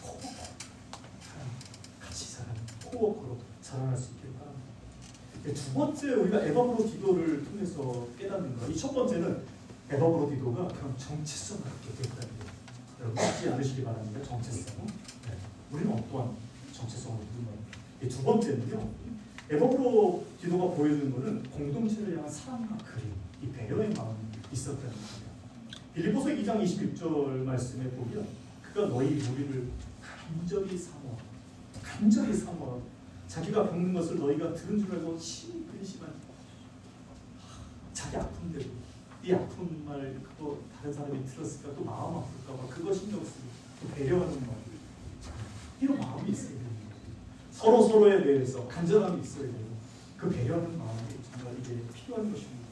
같이 자라는 코워커로 자라날 수 있길 바랍니다. 두 번째 우리가 에바브로 디도를 통해서 깨닫는 것. 이 첫 번째는 에바브로 디도가 그런 정체성을 갖게 됐다는 거예요. 여러분 잊지 않으시기 바랍니다. 정체성. 네. 우리는 어떠한 정체성을 갖는 두 번째는요. 에바브로 디도가 보여주는 것은 공동체를 향한 사랑과 그림, 이 배려의 마음이 있었다는 겁니다. 빌립보서 이 장 이십육 절 말씀에 보면 그가 너희 무리를 간절히 사모하고 간절히 사모하고 자기가 겪는 것을 너희가 들은 줄 알고 심히 근심한 자기 아픈데도 이 아픈 말 그거 다른 사람이 들었을까 또 마음 아플까 봐 그거 신경 쓰고 또 배려하는 마음 이런 마음이 있어야 돼요. 서로 서로에 대해서 간절함이 있어야 되고 그 배려하는 마음이 정말 이게 필요한 것입니다.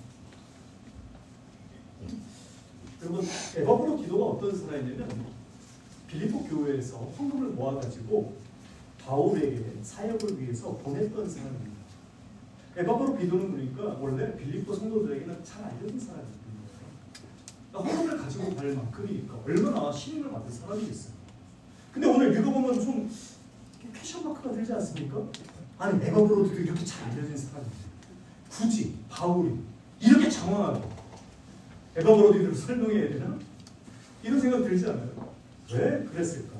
여러분 에바브로 디도가 어떤 사람이냐면 빌립보 교회에서 헌금을 모아가지고 바울에게 사역을 위해서 보냈던 사람입니다. 에바브로 디도는 그러니까 원래 빌립보 성도들에게는 잘 알려진 사람입니다. 그러니까 헌금을 가지고 갈 만큼이니까 얼마나 신임을 받은 사람이겠어요. 근데 오늘 읽어보면 좀 퀘션마크가 되지 않습니까? 아니 에바브로 디도 이렇게 잘 알려진 사람입니다. 굳이 바울이 이렇게 장황하게 에바브로 디도를 설명해야 되나? 이런 생각 들지 않아요? 왜 그랬을까?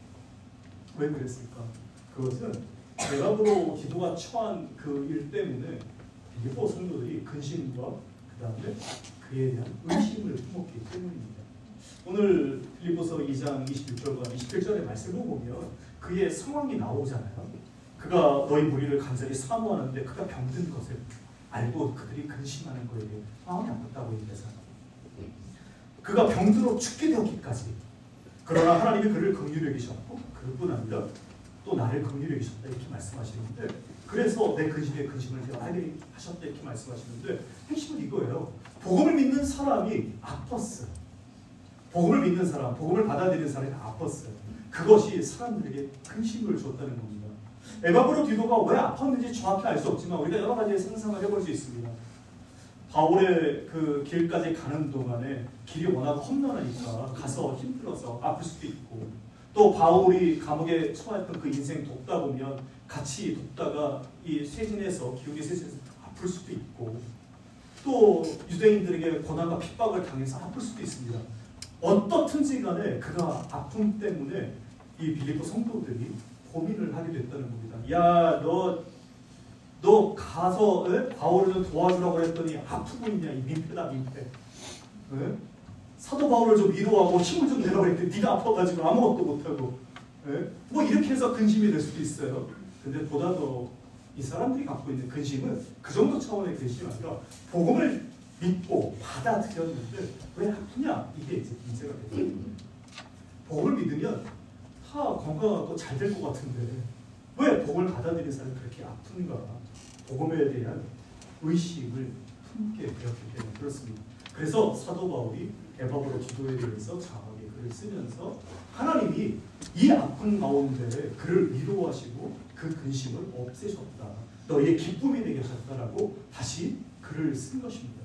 왜 그랬을까? 그것은 에바브로 디도가 처한 그 일 때문에 빌립보 성도들이 근심과 그 다음에 그에 대한 의심을 품었기 때문입니다. 오늘 빌립보서 이 장 이십육 절과 이십칠 절의 말씀을 보면 그의 상황이 나오잖아요. 그가 너희 무리를 간절히 사모하는데 그가 병든 것을 알고 그들이 근심하는 거에 대해 마음이 아팠다고 얘기해서 그가 병들어 죽게 되었기까지 그러나 하나님이 그를 긍휼히 여기셨고 그뿐 아니라 또 나를 긍휼히 여기셨다 이렇게 말씀하시는데 그래서 내 근심에 근심을 더하게 하셨다 이렇게 말씀하시는데 핵심은 이거예요. 복음을 믿는 사람이 아팠어요. 복음을 믿는 사람, 복음을 받아들이는 사람이 아팠어요. 그것이 사람들에게 근심을 줬다는 겁니다. 에바브로 디도가 왜 아팠는지 정확히 알 수 없지만 우리가 여러 가지 상상을 해볼 수 있습니다. 바울의 그 길까지 가는 동안에 길이 워낙 험난하니까 가서 힘들어서 아플 수도 있고 또 바울이 감옥에 처했던 그 인생 돕다 보면 같이 돕다가 이 쇠진에서 기운이 쇠진해서 아플 수도 있고 또 유대인들에게 고난과 핍박을 당해서 아플 수도 있습니다. 어떻든지 간에 그가 아픔 때문에 이 빌립보 성도들이 고민을 하게 됐다는 겁니다. 야, 너, 너 가서 에? 바울을 좀 도와주라고 했더니 아프고 있냐? 이 민폐다 민폐. 에? 사도 바울을 좀 위로하고 힘을 좀 내라고 했더니 네가 아파가지고 아무것도 못하고 에? 뭐 이렇게 해서 근심이 될 수도 있어요. 근데 보다 더 이 사람들이 갖고 있는 근심은 그 정도 차원의 근심이 아니라 복음을 믿고 받아들였는데 왜 아프냐? 이게 이제 문제가 되죠. 복음을 믿으면 다 건강하고 잘 될 것 같은데 왜 복음을 받아들인 사람이 그렇게 아픈가? 복음에 대한 의식을 품게 되었기 때문에 그렇습니다. 그래서 사도 바울이 에바브로 디도에 대해서 장하게 글을 쓰면서 하나님이 이 아픈 가운데 그를 위로하시고 그 근심을 없애셨다. 너희의 기쁨이 되게 하셨다라고 다시 글을 쓴 것입니다.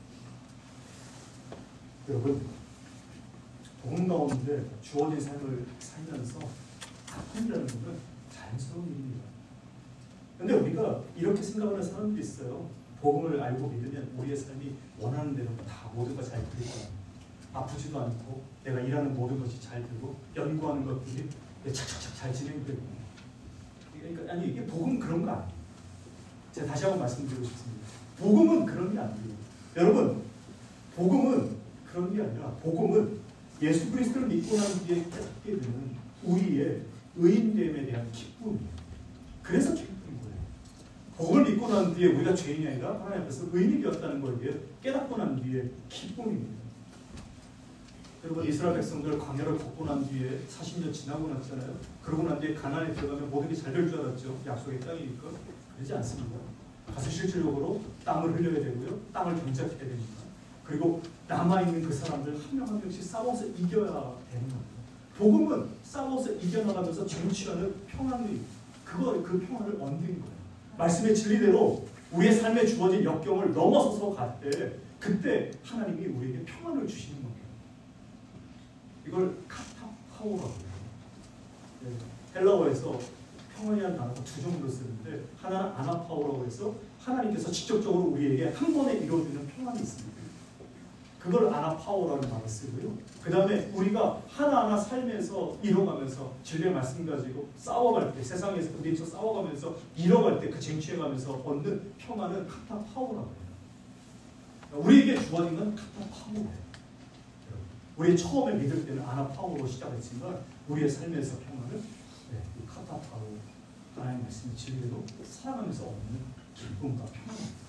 여러분, 복음 가운데 주어진 삶을 살면서 아픔이라는 것은 자연스러운 일입니다. 그런데 우리가 이렇게 생각하는 사람들이 있어요. 복음을 알고 믿으면 우리의 삶이 원하는 대로 다 모든 거 잘 될 거야. 아프지도 않고 내가 일하는 모든 것이 잘 되고 연구하는 것들이 착착착 잘 진행되고 그러니까 아니 이게 복음 그런 거 아니에요. 제가 다시 한번 말씀드리고 싶습니다. 복음은 그런 게 아니에요. 여러분, 복음은 그런 게 아니라 복음은 예수 그리스도를 믿고 난 뒤에 깨닫게 되는 우리의 의인됨에 대한 기쁨이에요. 그래서 기쁜 거예요. 복음을 믿고 난 뒤에 우리가 죄인이 아니라 하나님 앞에서 의인이 되었다는 걸 깨닫고 난 뒤에 기쁨입니다. 여러분 이스라엘 백성들 광야를 걷고 난 뒤에 사십 년 지나고 났잖아요. 그러고 난 뒤에 가나안에 들어가면 모든 게 잘 될 줄 알았죠. 약속의 땅이니까. 그러지 않습니다. 가서 실질적으로 땅을 흘려야 되고요. 땅을 경작해야 됩니다. 그리고 남아있는 그 사람들 한 명 한 명씩 싸워서 이겨야 되는 겁니다. 복음은 싸워서 이겨나가면서 쟁취하는 평안이 그거 그 평안을 얻는 거예요. 말씀의 진리대로 우리의 삶에 주어진 역경을 넘어서서 갈 때 그때 하나님이 우리에게 평안을 주시는 겁니다. 이걸 카타파오라고 해요. 네. 헬라어에서 평안이라는 단어가 두 종류로 쓰는데 하나는 아나파오라고 해서 하나님께서 직접적으로 우리에게 한 번에 이루어주는 평안이 있습니다. 그걸 아나파오라는 말을 쓰고요. 그 다음에 우리가 하나하나 삶에서 이뤄가면서 진리의 말씀 가지고 싸워갈 때 세상에서 부딪혀 싸워가면서 이뤄갈 때 그 쟁취해가면서 얻는 평안은 카타파오라고 해요. 우리에게 주어진 건 카타파오예요. 우리 처음에 믿을 때는 아나파오로 시작했지만 우리의 삶에서 평안은 네, 카타파오 하나님의 말씀의 진리로 살아가면서 얻는 기쁨과 평안입니다.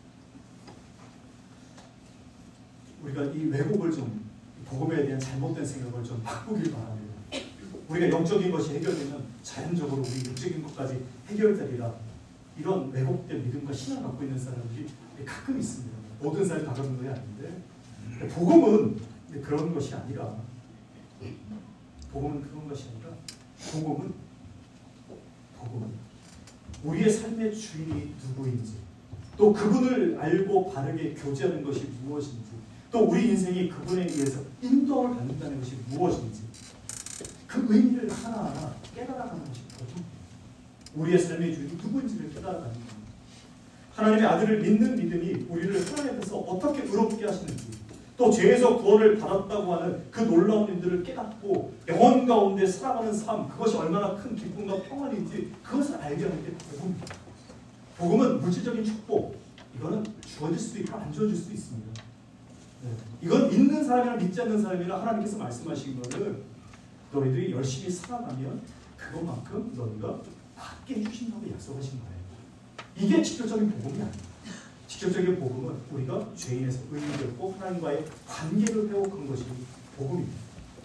우리가 이 왜곡을 좀 복음에 대한 잘못된 생각을 좀 바꾸길 바랍니다. 우리가 영적인 것이 해결되면 자연적으로 우리 육적인 것까지 해결되리라 이런 왜곡된 믿음과 신앙을 갖고 있는 사람들이 가끔 있습니다. 모든 사람이 다 그런 건 아닌데 복음은 그런 것이 아니라 복음은 그런 것이 아니라 복음은 복음은 우리의 삶의 주인이 누구인지 또 그분을 알고 바르게 교제하는 것이 무엇인지 또 우리 인생이 그분에 의해서 인도를 받는다는 것이 무엇인지 그 의미를 하나하나 깨달아가는 것이 복음. 우리의 삶의 주인이 누구인지를 깨달아가는 겁니다. 하나님의 아들을 믿는 믿음이 우리를 하나님 앞에서 어떻게 의롭게 하시는지 또 죄에서 구원을 받았다고 하는 그 놀라운 일들을 깨닫고 영혼 가운데 살아가는 삶 그것이 얼마나 큰 기쁨과 평안인지 그것을 알게 하는 게 복음입니다. 복음은 물질적인 축복 이거는 주어질 수도 있고 안 주어질 수도 있습니다. 네. 이건 믿는 사람이나 믿지 않는 사람이나 하나님께서 말씀하신 것은 너희들이 열심히 살아가면 그것만큼 너희가 받게 해주신다고 약속하신 거예요. 이게 직접적인 복음이 아닙니다. 직접적인 복음은 우리가 죄인에서 의인이 되었고 하나님과의 관계를 회복한 것이 복음입니다.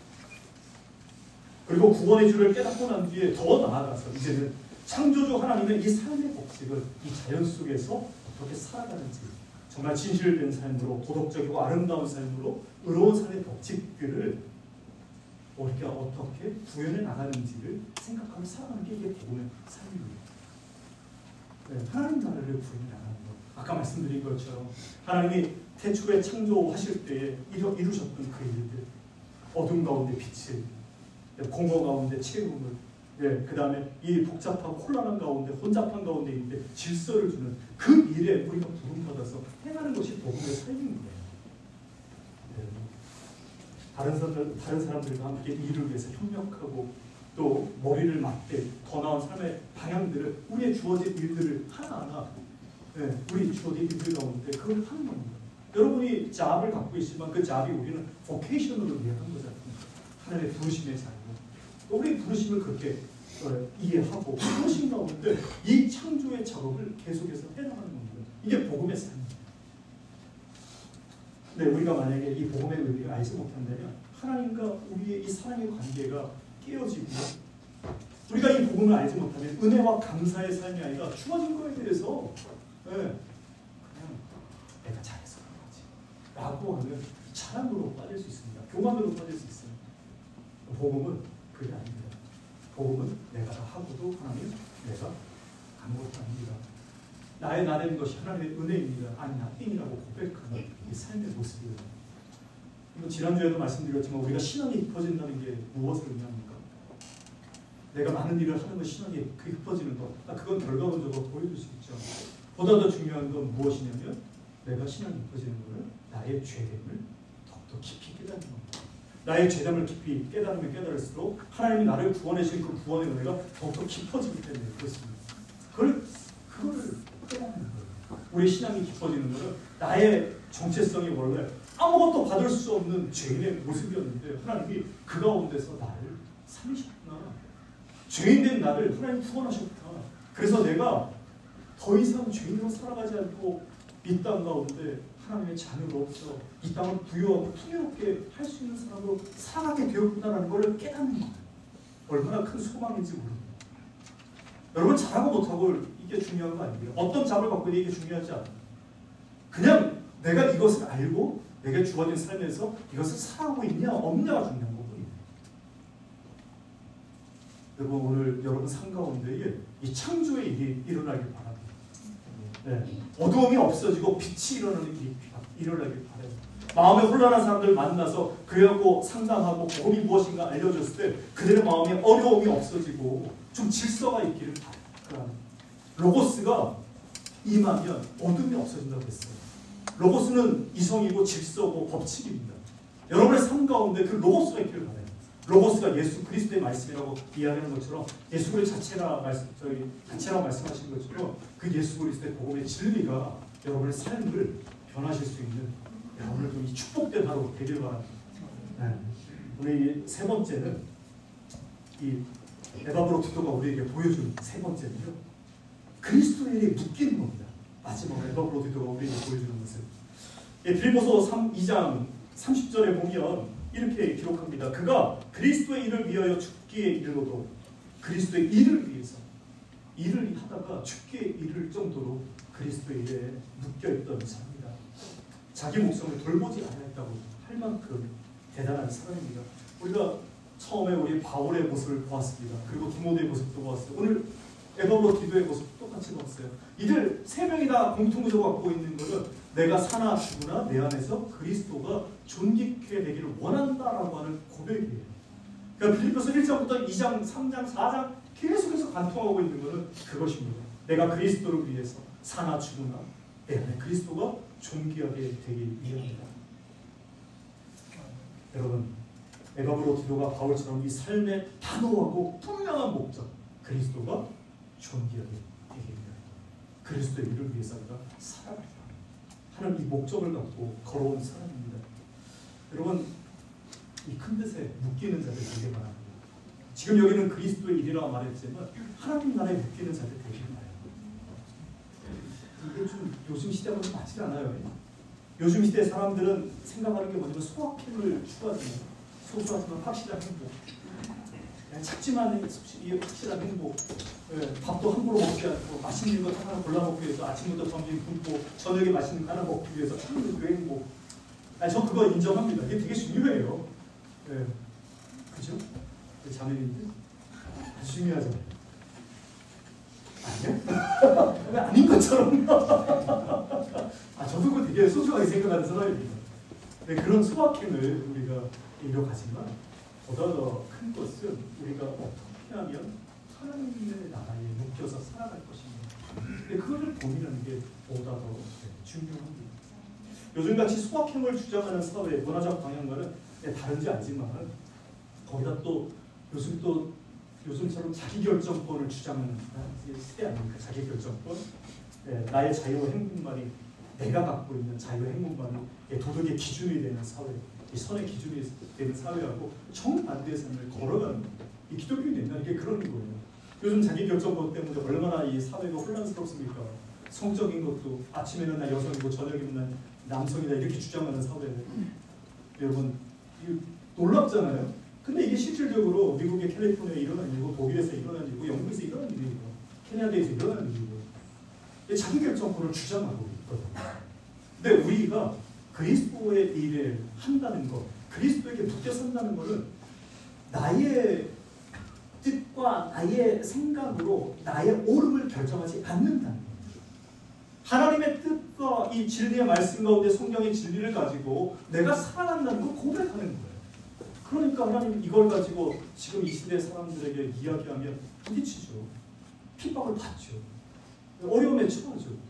그리고 구원의 주를 깨닫고 난 뒤에 더 나아가서 이제는 창조주 하나님의 이 삶의 법칙을 이 자연 속에서 어떻게 살아가는지 정말 진실된 삶으로 도덕적이고 아름다운 삶으로 의로운 삶의 법칙들을 우리가 어떻게 구현해 나가는지를 생각하며 살아가는 게 이게 복음의 삶입니다. 네, 하나님 나라를 구현해 나가는 것. 아까 말씀드린 것처럼 하나님이 태초에 창조하실 때에 이루, 이루셨던 그 일들 어둠 가운데 빛을 공허 가운데 채움을 예, 그 다음에 이 복잡하고 혼란한 가운데 혼잡한 가운데 있는데 질서를 주는 그 일에 우리가 부름받아서 행하는 것이 복음의 삶입니다. 예. 다른 사람들, 다른 사람들과 함께 일을 위해서 협력하고 또 머리를 맞대 더 나은 삶의 방향들을 우리의 주어진 일들을 하나하나 예, 우리 주어진 일들 가운데 그걸 하는 겁니다. 여러분이 잡을 갖고 있지만 그 잡이 우리는 vocation으로 이해한 거잖아요. 하나님의 부르심의 자유. 우리 부르심을 그렇게 어, 이해하고 부르심 가운데 이 창조의 작업을 계속해서 해나가는 겁니다. 이게 복음의 삶입니다. 네, 우리가 만약에 이 복음의 의미를 알지 못한다면 하나님과 우리의 이 사랑의 관계가 깨어지고 우리가 이 복음을 알지 못하면 은혜와 감사의 삶이 아니라 주어진 거에 대해서 네, 그냥 내가 잘해서 그런 거지 라고 하는 자랑으로 빠질 수 있습니다. 교만으로 빠질 수 있습니다. 복음은 그게 아닙니다. 복음은 내가 다 하고도 하나님 내가 아무것도 아닙니다. 나의 나되는 것이 하나님의 은혜입니다. 아니 나띵이라고 고백하는 이 삶의 모습이에요. 지난주에도 말씀드렸지만 우리가 신앙이 깊어진다는 게 무엇을 의미합니까? 내가 많은 일을 하는 것 신앙이 깊어지는 것. 아, 그건 결과론적으로 보여줄 수 있죠. 보다 더 중요한 건 무엇이냐면 내가 신앙이 깊어지는 것은 나의 죄됨을 더욱더 깊이 깨닫는 겁니다. 나의 죄됨을 깊이 깨달으면 깨달을수록 하나님이 나를 구원해 주신 그 구원의 은혜가 더욱더 깊어지기 때문에 그렇습니다. 그걸, 그거를 깨닫는 거예요. 우리 신앙이 깊어지는 것은 나의 정체성이 원래 아무것도 받을 수 없는 죄인의 모습이었는데 하나님이 그 가운데서 나를 살리셨구나. 죄인된 나를 하나님 구원하셨구나. 그래서 내가 더 이상 죄인으로 살아가지 않고 이 땅 가운데 하나님의 자녀로서 이 땅을 부유하고 풍요롭게 할 수 있는 사람으로 살아가게 되었구나라는 걸 깨닫는 거예요. 얼마나 큰 소망인지 모릅니다. 여러분 잘하고 못하고 이게 중요한 거 아니에요. 어떤 잡을 갖고 이게 중요하지 않아요. 그냥 내가 이것을 알고 내가 주어진 삶에서 이것을 살아가고 있냐 없냐가 중요한 거거든요. 여러분 오늘 여러분 삶 가운데에 이 창조의 일이 일어나길 바랍니다. 네. 어두움이 없어지고 빛이 일어나는 일이 일어나길 바라요. 마음에 혼란한 사람들 만나서 그래갖고 상담하고 복음이 무엇인가 알려줬을 때 그들의 마음에 어려움이 없어지고 좀 질서가 있기를 바라요. 로고스가 임하면 어둠이 없어진다고 했어요. 로고스는 이성이고 질서고 법칙입니다. 여러분의 삶 가운데 그 로고스가 있기를 바라요. 로고스가 예수 그리스도의 말씀이라고 이야기하는 것처럼 예수 그리스도 자체라 말씀, 저희 자체라고 말씀하신 것처럼 그 예수 그리스도의 복음의 진리가 여러분의 삶을 변하실 수 있는 오늘 좀 이 축복된 하루 되길 바랍니다. 네. 오늘 세 번째는 이 에바브로 디도가 우리에게 보여준 세 번째는요. 그리스도의 일에 묶이는 겁니다. 마지막 에바브로 디도가 우리에게 보여주는 것은 예, 빌립보서 이 장 삼십 절에 보면 이렇게 기록합니다. 그가 그리스도의 일을 위하여 죽기에 이르러도 그리스도의 일을 위해서 일을 하다가 죽기에 이를 정도로 그리스도의 일에 묶여있던 사람입니다. 자기 목숨을 돌보지 않았다고 할 만큼 대단한 사람입니다. 우리가 처음에 우리 바울의 모습을 보았습니다. 그리고 디모데의 모습도 보았어요. 오늘 에바브로 디도의 모습도 똑같이 보았어요. 이들 세 명이 다 공통적으로 갖고 있는 것은 내가 사나 죽으나 내 안에서 그리스도가 존귀케 되기를 원한다라고 하는 고백이에요. 그러니까 빌립보서 일 장부터 이 장, 삼 장, 사 장 계속해서 관통하고 있는 것은 그것입니다. 내가 그리스도를 위해서 사나 죽으나 내 안에 그리스도가 존귀하게 되기 위함이다. 여러분 에바브로 디도가 바울처럼 이 삶의 단호하고 분명한 목적 그리스도가 존귀하게 되기 위함이다. 그리스도의 일을 위해서 내가 살아가겠다 하는 이 목적을 갖고 걸어온 사람입니다. 여러분 이 큰 뜻에 묶이는 자들 되게 많아요. 지금 여기는 그리스도의 일이라고 말했지만 하나님 나라에 묶이는 자들 되게 많아요. 이게 좀 요즘 시대하고 좀 맞지 않아요. 요즘 시대 사람들은 생각하는 게 뭐냐면 소확행을 추구하잖아요. 소소하지만 확실한 행복. 작지만 확실한 행복. 예, 밥도 함부로 먹지 않고 맛있는 것 하나 골라 먹기 위해서 아침부터 점심 굶고 저녁에 맛있는 거 하나 먹기 위해서 참는 그 행복. 아니, 저 그거 인정합니다. 이게 되게 중요해요. 예, 그죠? 자매님들 아주 중요하잖아요. 아니요? 아닌 것처럼. 아, 저도 그거 되게 소중하게 생각하는 사람입니다. 네, 그런 소확행을 우리가 이뤄가지만 보다 더 큰 것은 우리가 어떻게 하면 하나님의 나라에 묶여서 살아갈 것인가. 근데 그거를 고민하는 게 보다 더 중요합니다. 요즘같이 소확행을 주장하는 사회, 문화적 방향과는 다른지 알지만 거기다 또 요즘 또 요즘처럼 자기결정권을 주장하는 시대 아닙니까? 자기결정권. 예, 나의 자유 행복만이 내가 갖고 있는 자유 행복만이 예, 도덕의 기준이 되는 사회, 이 선의 기준이 되는 사회하고 정반대의 삶을 걸어가는 이 기독교인이 된다는 게 그런 거예요. 요즘 자기결정권 때문에 얼마나 이 사회가 혼란스럽습니까? 성적인 것도 아침에는 나 여성이고 저녁에는 난 남성이다 이렇게 주장하는 사회. 여러분 놀랍잖아요. 근데 이게 실질적으로 미국의 캘리포니아에 일어난 일이고 독일에서 일어난 일이고 영국에서 일어난 일이고 캐나다에서 일어난 일이고 자기결정권을 주장하고 있거든요. 근데 우리가 그리스도의 일을 한다는 것, 그리스도에게 묶여 산다는 것은 나의 뜻과 나의 생각으로 나의 옳음을 결정하지 않는다는 겁니다. 하나님의 뜻과 이 진리의 말씀 가운데 성경의 진리를 가지고 내가 살아간다는 걸 고백하는 거예요. 그러니까 하나님 이걸 가지고 지금 이 시대 사람들에게 이야기하면 부딪히죠. 핍박을 받죠. 어려움에 처하죠.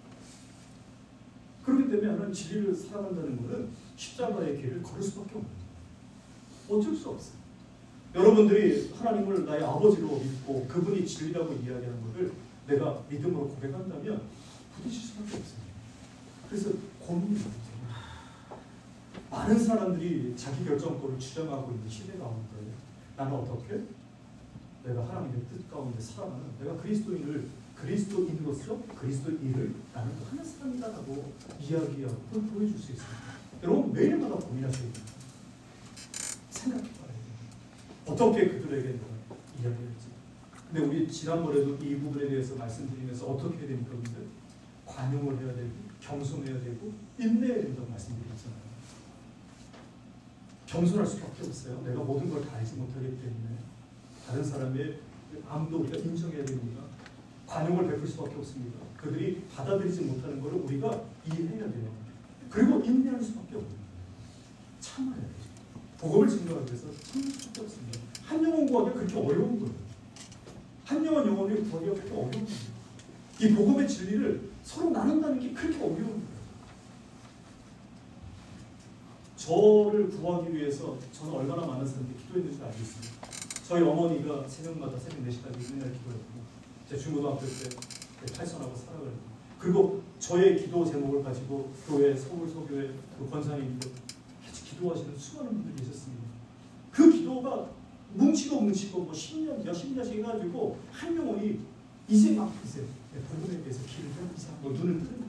그렇기 때문에 하나님 진리를 살아간다는 것은 십자가의 길을 걸을 수밖에 없는 거예요. 어쩔 수 없어요. 여러분들이 하나님을 나의 아버지로 믿고 그분이 진리라고 이야기하는 것을 내가 믿음으로 고백한다면 부딪힐 수밖에 없어요. 그래서 고민이 많죠. 많은 사람들이 자기 결정권을 주장하고 있는 시대 가운데 나는 어떻게? 내가 하나님의 뜻 가운데 살아가는, 내가 그리스도인을 그리스도인으로서 그리스도의 일을 나는 하는 사람이다라고 이야기하고 그걸 보여줄 수 있습니다. 여러분 매일마다 고민하셔야 됩니다. 생각해봐야 돼요. 어떻게 그들에게 내가 이야기할지. 근데 우리 지난번에도 이 부분에 대해서 말씀드리면서 어떻게 해야 됩니까? 근데 관용을 해야 되고 겸손해야 되고 인내해야 된다고 말씀드렸잖아요. 겸손할 수밖에 없어요. 내가 모든 걸 다 알지 못하기 때문에 다른 사람의 마음도 우리가 인정해야 됩니다. 관용을 베풀 수밖에 없습니다. 그들이 받아들이지 못하는 것을 우리가 이해해야 돼요. 그리고 인내할 수밖에 없는 거예요. 참아야 돼요. 복음을 증거하기 위해서 참을 수밖에 없습니다. 한 영혼 구하기가 그렇게 어려운 거예요. 한 영혼 영혼을 구하기가 그렇게 어려운 거예요. 이 복음의 진리를 서로 나눈다는 게 그렇게 어려운 거예요. 저를 구하기 위해서 저는 얼마나 많은 사람들이 기도했는 줄 알겠습니다. 저희 어머니가 새벽마다 새벽 네 시까지 맨날 기도했고 제 중고등학교 때 탈선하고 살아가고 그리고 저의 기도 제목을 가지고 교회 서울 서교회 그 권사님들 같이 기도하시는 수많은 분들이 계셨습니다. 그 기도가 뭉치고 뭉치고 뭐 십 년 몇십 년씩 해가지고 한 영혼이 이제 막 이제 복음에 대해서 귀를 열기 시작하고 눈을 뜨는.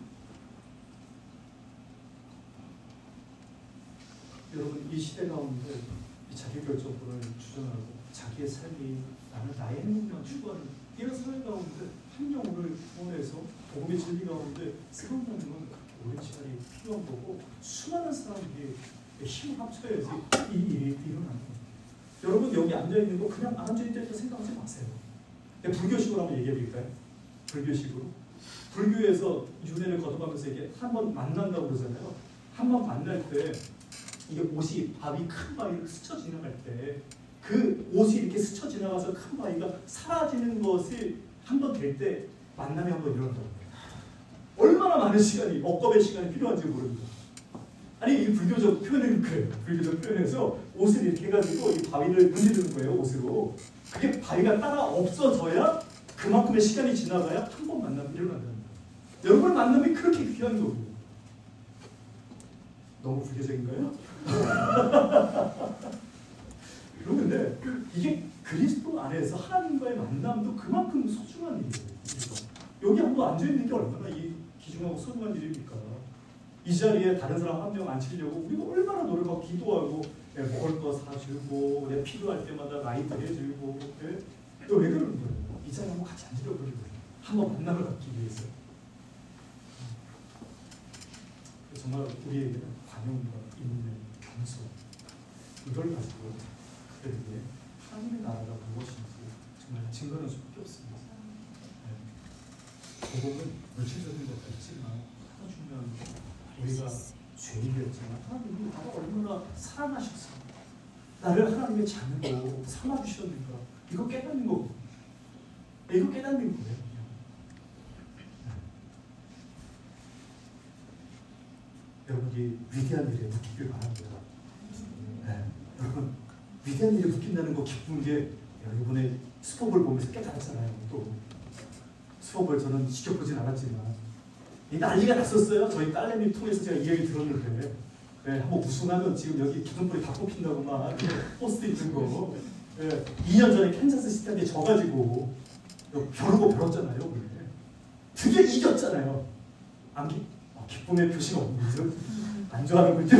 여러분 이 시대 가운데 이 자기결정권을 주장하고 자기의 삶이 나는 나의 행복만 추구하는 이런 사회 가운데 한 영혼을 구원해서 복음의 진리 가운데 세운다는 건 그렇게 오랜 시간이 필요한 거고 수많은 사람들이 힘을 합쳐야지 이 일이 일어나는 겁니다. 여러분 여기 앉아있는 거 그냥 앉아있다 생각하지 마세요. 불교식으로 한번 얘기해 드릴까요? 불교식으로. 불교에서 윤회를 거듭하면서 이게 한번 만난다고 그러잖아요. 한번 만날 때 이게 옷이 바위 큰 바위를 스쳐 지나갈 때 그 옷이 이렇게 스쳐 지나가서 큰 바위가 사라지는 것이 한 번 될 때 만남이 한 번 일어난다고 해요. 얼마나 많은 시간이 억겁의 시간이 필요한지 모릅니다. 아니 이 불교적 표현은 그래요. 불교적 표현에서 옷을 이렇게 해가지고 이 바위를 문지르는 거예요. 옷으로. 그게 바위가 따라 없어져야 그만큼의 시간이 지나가야 한 번 만남이 일어난다는 거예요. 여러분 만남이 그렇게 귀한 거고요. 너무 불교적인가요? 여러분 근데 이게 그리스도 안에서 하나님과의 만남도 그만큼 소중한 일이에요. 여기 한번 앉아있는 게 얼마나 이 귀중하고 소중한 일입니까? 이 자리에 다른 사람 한 명 앉히려고 우리가 얼마나 노력하고 기도하고 예, 먹을 거 사주고 예, 필요할 때마다 라이트 해주고 예? 왜 그러는 거예요? 이 자리에 한번 같이 앉으려고 그러는 거예요. 한번 만남을 갖기 위해서. 정말 우리에게는 관용과 인내, 겸손 이걸 가지고 그들에게 하나님의 나라가 무엇인지 정말 증거할 수밖에 없습니다. 네. 복음은 물질적인 것도 있지만 가장 중요한 건 우리가 죄인이었지만 하나님이 나를 얼마나 사랑하셔서 나를 하나님의 자녀로 삼아주셨는가 이거 깨닫는 거고 이거 깨닫는 거예요. 여러분이 위대한 일에 묶이길 바랍니다. 네. 여러분 위대한 일에 묶인다는 거 기쁜 게 이번에 수법을 보면서 깨달았잖아요. 또 수법을 저는 지켜보진 않았지만 이 난리가 났었어요. 저희 딸내미 통해서 제가 이야기 들었는데 네, 한번 우승하면 지금 여기 기둥불이 다 뽑힌다고 막 포스트 있는 거 네, 이 년 전에 캔자스 시티한테 져가지고 벼르고 벼렀잖아요. 그래. 드디어 이겼잖아요. 안 기, 아, 기쁨의 표시가 없는 거죠. 안 좋아하는군요.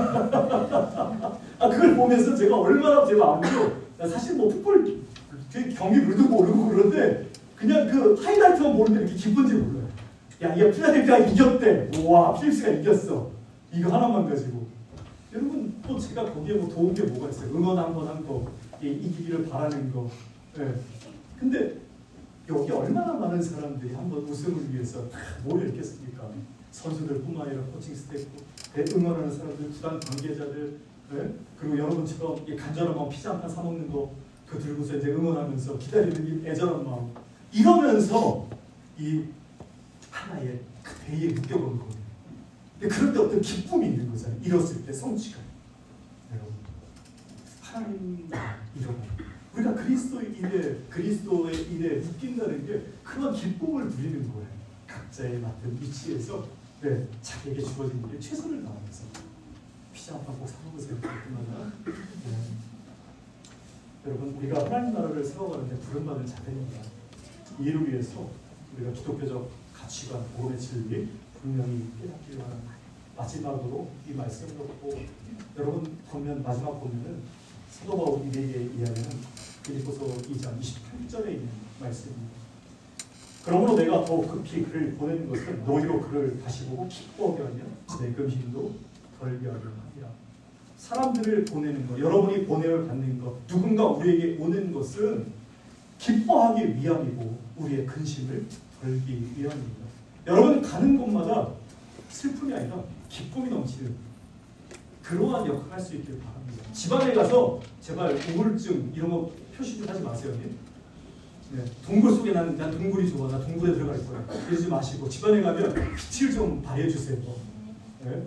아 그걸 보면서 제가 얼마나 제 마음으로 사실 뭐 풋볼 경기 룰도 모르고 그런데 그냥 그 하이라이트만 보는데 이렇게 기쁜지 몰라요. 야, 이 필라델피아가 이겼대. 와, 필립스가 이겼어. 이거 하나만 가지고. 여러분 또 제가 거기에 뭐 도운 게 뭐가 있어요? 응원 한 번 한 거, 이기기를 바라는 거. 네. 근데 여기 얼마나 많은 사람들이 한번 우승을 위해서 다 모여 있겠습니까? 선수들뿐만 아니라 코칭 스태프, 응원하는 사람들, 구단 관계자들, 네? 그리고 여러분처럼 간절한 마음 피자 한 판 사 먹는 거, 그 들고서 이제 응원하면서 기다리는 이 애절한 마음, 이러면서 이 하나의 그 배에 묶여본 거예요. 근데 그럴 때 어떤 기쁨이 있는 거잖아요. 이뤘을 때 성취감. 여러분, 하나님 이런 우리가 그리스도의 일에 그리스도의 일에 묶인다는 게 그런 기쁨을 누리는 거예요. 각자의 맡은 위치에서 네, 자기에게 주어진 일에 최선을 다하면서 피자 한 판 꼭 사 먹으세요. 그때마다. 네. 여러분, 우리가 하나님 나라를 세워가는데 부름받은 자들입니다. 이를 위해서 우리가 기독교적 가치관, 복음의 진리 분명히 깨닫기를 바랍니다. 마지막으로 이 말씀을 놓고 여러분 보면 마지막 보면은 사도 바울이 우리에게 이야기하는 빌립보서 이 장 이십팔 절에 있는 말씀입니다. 그러므로 내가 더욱 급히 그를 보내는 것은 너희로 그를 다시 보고 기뻐하게 하며 내 근심도 덜게 하려 함이라. 사람들을 보내는 것, 여러분이 보냄을 받는 것, 누군가 우리에게 오는 것은 기뻐하기 위함이고 우리의 근심을 덜기 위함입니다. 여러분 가는 곳마다 슬픔이 아니라 기쁨이 넘치는 그러한 역할을 할 수 있기를 바랍니다. 집안에 가서 제발 우울증 이런 거 표시 좀 하지 마세요. 네. 동굴 속에 나는 난 동굴이 좋아, 나 동굴에 들어갈 거야. 이러지 마시고 집안에 가면 빛을 좀 발휘해 주세요. 네.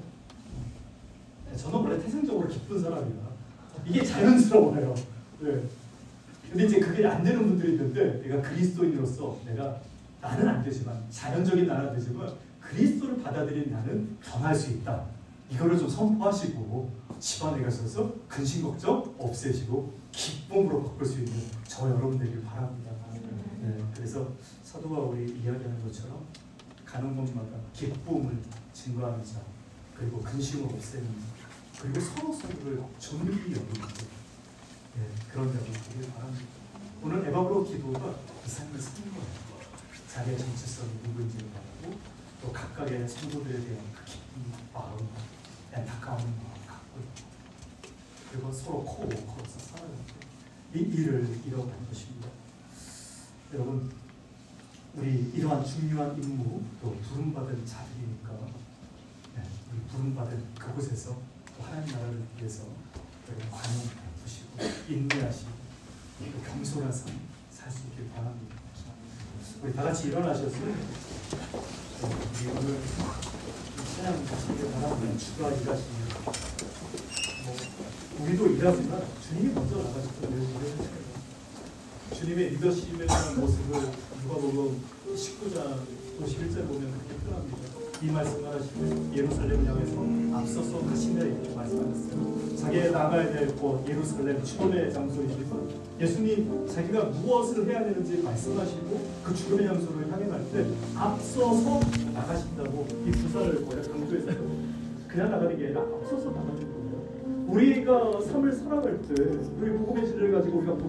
저는 원래 태생적으로 기쁜 사람이라 이게 자연스러워요. 네. 근데 이제 그게 안 되는 분들이 있는데 내가 그리스도인으로서 내가 나는 안 되지만 자연적인 나는 되지만 그리스도를 받아들인 나는 변할 수 있다. 이거를 좀 선포하시고 집안에 가셔서 근심 걱정 없애시고 기쁨으로 바꿀 수 있는 저 여러분 되길 바랍니다. 네, 그래서 사도 바울이 이야기하는 것처럼 가는 곳마다 기쁨을 증거하는 자, 그리고 근심을 없애는 자, 그리고 서로 서로를 존귀히 여기는 네, 그런 자가 되길 바랍니다. 오늘 에바브로 기도가 이 삶을 사는 거예요. 자기의 정체성이 누구인지를 알고 또 각각의 성도들에 대한 그 기쁜 마음, 안타까운 마음 갖고 있고 그리고 서로 코워커로서 살아가는 이 일을 이뤄가는 것입니다. 여러분, 우리 이러한 중요한 임무 또 부름받은 자들이니까 네, 우리 부름받은 그곳에서 또 하나님 나라를 위해서 관용 베푸시고 인내하시고 또 겸손한 삶 살 수 있길 바랍니다. 우리 다 같이 일어나셔서 우리 오늘 찬양 가시길 바랍니다. 주가 일하시는 뭐 우리도 일하지만 주님이 먼저 나가셨던 주님의 리더십에 대한 모습을 누가복음 십구 장 오십일 절 보면 그렇게 표현합니다. 이 말씀을 하시면 예루살렘 향해서 앞서서 가시며 이렇게 말씀하셨어요. 자기의 나가야 될 곳 예루살렘 죽음의 장소이시고 예수님 자기가 무엇을 해야 되는지 말씀하시고 그 죽음의 장소를 향해 갈 때 앞서서 나가신다고 이 부사를 뭐야 강조해서 그냥 나가는 게 아니라 앞서서 나가는 거예요. 우리가 삶을 살아갈 때 우리 복음의 진리를 가지고 우리가